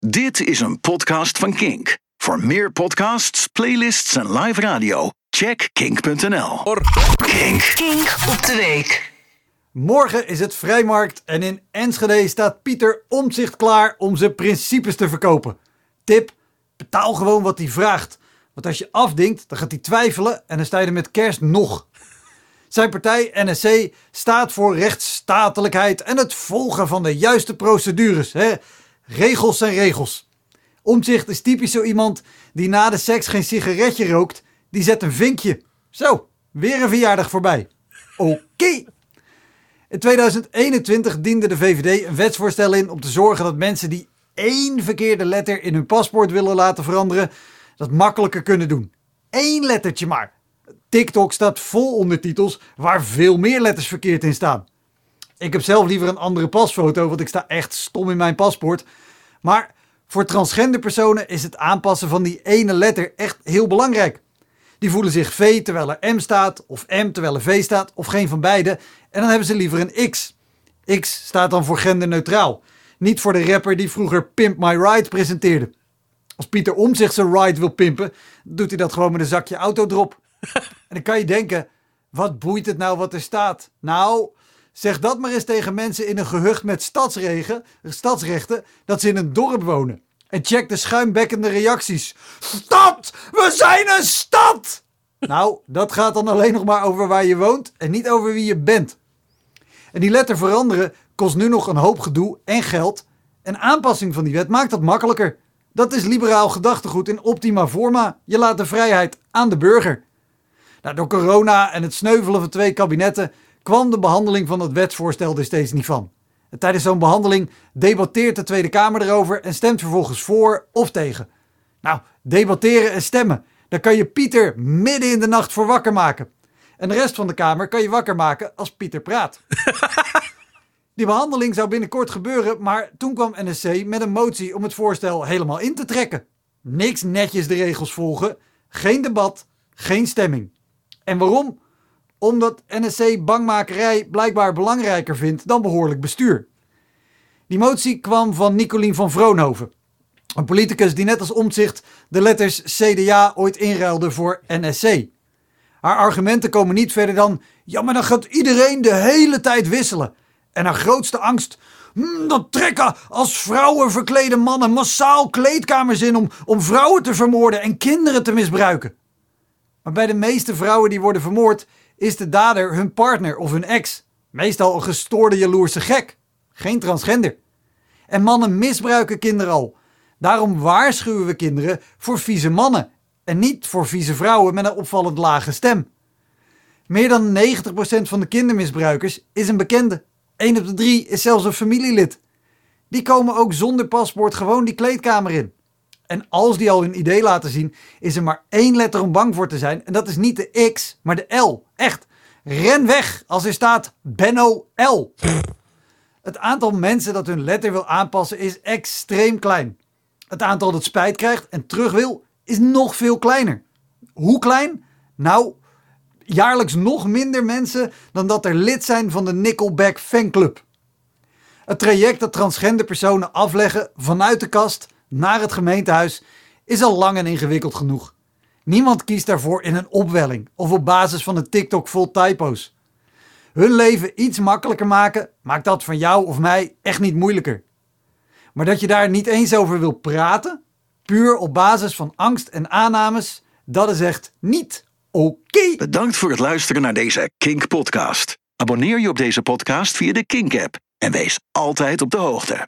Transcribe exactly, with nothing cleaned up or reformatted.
Dit is een podcast van Kink. Voor meer podcasts, playlists en live radio, check kink punt n l. Kink. Kink op de week. Morgen is het vrijmarkt en in Enschede staat Pieter Omtzigt klaar om zijn principes te verkopen. Tip, betaal gewoon wat hij vraagt. Want als je afdingt, dan gaat hij twijfelen en dan sta je er met kerst nog. Zijn partij N S C staat voor rechtsstatelijkheid en het volgen van de juiste procedures. Hè? Regels zijn regels. Omtzigt is typisch zo iemand die na de seks geen sigaretje rookt. Die zet een vinkje. Zo, weer een verjaardag voorbij. Oké. Okay. In tweeduizend eenentwintig diende de V V D een wetsvoorstel in om te zorgen dat mensen die één verkeerde letter in hun paspoort willen laten veranderen, dat makkelijker kunnen doen. Eén lettertje maar. TikTok staat vol ondertitels waar veel meer letters verkeerd in staan. Ik heb zelf liever een andere pasfoto, want ik sta echt stom in mijn paspoort. Maar voor transgender personen is het aanpassen van die ene letter echt heel belangrijk. Die voelen zich V terwijl er M staat, of M terwijl er V staat, of geen van beide. En dan hebben ze liever een X. X staat dan voor genderneutraal. Niet voor de rapper die vroeger Pimp My Ride presenteerde. Als Pieter Omtzigt zijn ride wil pimpen, doet hij dat gewoon met een zakje autodrop. En dan kan je denken, wat boeit het nou wat er staat? Nou, zeg dat maar eens tegen mensen in een gehucht met stadsregen, stadsrechten, dat ze in een dorp wonen. En check de schuimbekkende reacties. Stad! We zijn een stad! Nou, dat gaat dan alleen nog maar over waar je woont en niet over wie je bent. En die letter veranderen kost nu nog een hoop gedoe en geld. En aanpassing van die wet maakt dat makkelijker. Dat is liberaal gedachtegoed in optima forma. Je laat de vrijheid aan de burger. Nou, door corona en het sneuvelen van twee kabinetten kwam de behandeling van het wetsvoorstel er steeds niet van. En tijdens zo'n behandeling debatteert de Tweede Kamer erover en stemt vervolgens voor of tegen. Nou, debatteren en stemmen. Daar kan je Pieter midden in de nacht voor wakker maken. En de rest van de Kamer kan je wakker maken als Pieter praat. Die behandeling zou binnenkort gebeuren, maar toen kwam N S C met een motie om het voorstel helemaal in te trekken. Niks netjes de regels volgen, geen debat, geen stemming. En waarom? Omdat N S C bangmakerij blijkbaar belangrijker vindt dan behoorlijk bestuur. Die motie kwam van Nicolien van Vroonhoven. Een politicus die net als Omtzigt de letters C D A ooit inruilde voor N S C. Haar argumenten komen niet verder dan, ja maar dan gaat iedereen de hele tijd wisselen. En haar grootste angst, hmm, dat trekken als vrouwen verklede mannen massaal kleedkamers in om, om vrouwen te vermoorden en kinderen te misbruiken. Maar bij de meeste vrouwen die worden vermoord is de dader hun partner of hun ex. Meestal een gestoorde jaloerse gek. Geen transgender. En mannen misbruiken kinderen al. Daarom waarschuwen we kinderen voor vieze mannen. En niet voor vieze vrouwen met een opvallend lage stem. Meer dan negentig procent van de kindermisbruikers is een bekende. één op de drie is zelfs een familielid. Die komen ook zonder paspoort gewoon die kleedkamer in. En als die al hun idee laten zien, is er maar één letter om bang voor te zijn. En dat is niet de X, maar de L. Echt. Ren weg als er staat Benno L. Het aantal mensen dat hun letter wil aanpassen is extreem klein. Het aantal dat spijt krijgt en terug wil is nog veel kleiner. Hoe klein? Nou, jaarlijks nog minder mensen dan dat er lid zijn van de Nickelback fanclub. Het traject dat transgender personen afleggen vanuit de kast naar het gemeentehuis is al lang en ingewikkeld genoeg. Niemand kiest daarvoor in een opwelling of op basis van een TikTok vol typo's. Hun leven iets makkelijker maken maakt dat van jou of mij echt niet moeilijker. Maar dat je daar niet eens over wil praten, puur op basis van angst en aannames, dat is echt niet oké. Okay. Bedankt voor het luisteren naar deze Kink podcast. Abonneer je op deze podcast via de Kink app en wees altijd op de hoogte.